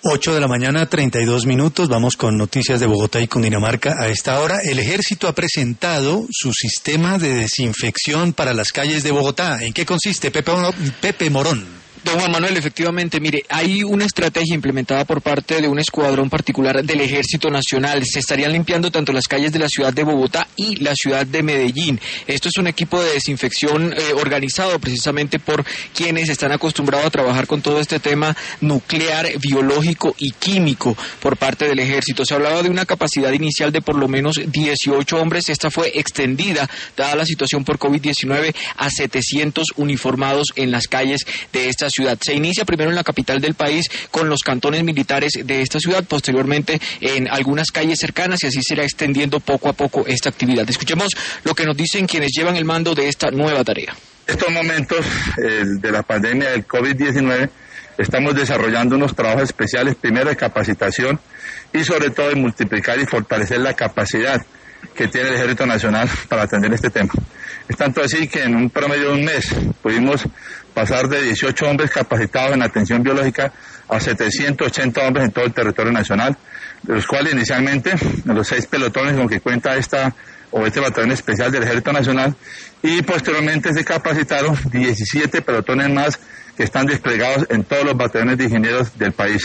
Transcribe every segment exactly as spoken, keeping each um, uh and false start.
ocho de la mañana, treinta y dos minutos. Vamos con noticias de Bogotá y Cundinamarca. A esta hora, el Ejército ha presentado su sistema de desinfección para las calles de Bogotá. ¿En qué consiste, Pepe, Pepe Morón? Don Juan Manuel, efectivamente, mire, hay una estrategia implementada por parte de un escuadrón particular del Ejército Nacional. Se estarían limpiando tanto las calles de la ciudad de Bogotá y la ciudad de Medellín. Esto es un equipo de desinfección eh, organizado precisamente por quienes están acostumbrados a trabajar con todo este tema nuclear, biológico y químico por parte del Ejército. Se hablaba de una capacidad inicial de por lo menos dieciocho hombres. Esta fue extendida, dada la situación por COVID diecinueve, a setecientos uniformados en las calles de esta ciudad. Ciudad. Se inicia primero en la capital del país con los cantones militares de esta ciudad, posteriormente en algunas calles cercanas y así se irá extendiendo poco a poco esta actividad. Escuchemos lo que nos dicen quienes llevan el mando de esta nueva tarea. En estos momentos eh, de la pandemia del COVID diecinueve estamos desarrollando unos trabajos especiales, primero de capacitación y sobre todo de multiplicar y fortalecer la capacidad que tiene el Ejército Nacional para atender este tema. Es tanto así que en un promedio de un mes pudimos pasar de dieciocho hombres capacitados en atención biológica a setecientos ochenta hombres en todo el territorio nacional, de los cuales inicialmente en los seis pelotones con que cuenta esta o este batallón especial del Ejército Nacional, y posteriormente se capacitaron diecisiete pelotones más que están desplegados en todos los batallones de ingenieros del país.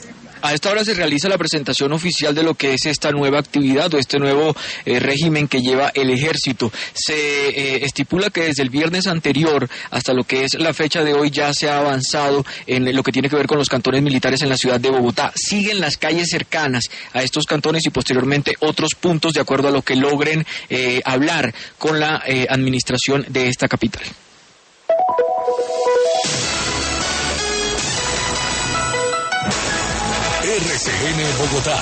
A esta hora se realiza la presentación oficial de lo que es esta nueva actividad o este nuevo eh, régimen que lleva el Ejército. Se eh, estipula que desde el viernes anterior hasta lo que es la fecha de hoy ya se ha avanzado en lo que tiene que ver con los cantones militares en la ciudad de Bogotá. Siguen las calles cercanas a estos cantones y posteriormente otros puntos de acuerdo a lo que logren eh, hablar con la eh, administración de esta capital. R C N Bogotá.